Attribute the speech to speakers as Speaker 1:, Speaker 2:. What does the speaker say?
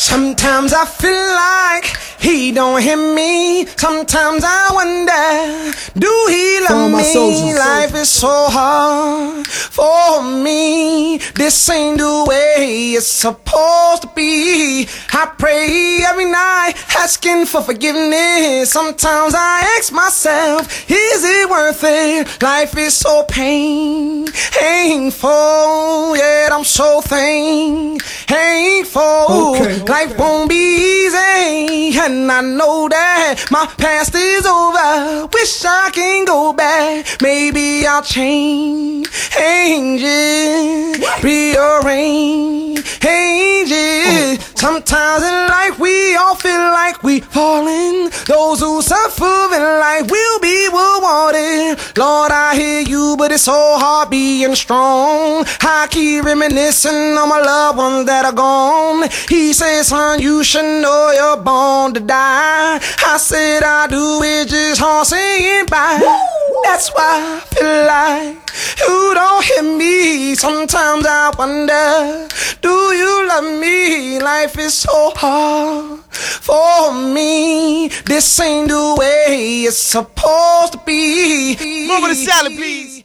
Speaker 1: Sometimes I feel like he don't hear me. Sometimes I wonder, do he love me? Life is so hard for me. This ain't the way it's supposed to be. I pray every night, asking for forgiveness. Sometimes I ask myself, is it worth it? Life is so painful, yet I'm so thankful. Life won't be easy, and I know that my past is over. Wish I can go back. Maybe I'll change it, rearrange it. Sometimes in life we all feel like we falling. Those who suffer in life will be rewarded. Lord, I hear you, but it's so hard being strong. I keep reminiscing on my loved ones that are gone. He said, son, you should know you're born to die. I said, I do, it just hard saying bye. That's why I feel like you don't hear me. Sometimes I wonder, do you love me? Life is so hard for me. This ain't the way it's supposed to be.
Speaker 2: More of the salad, please.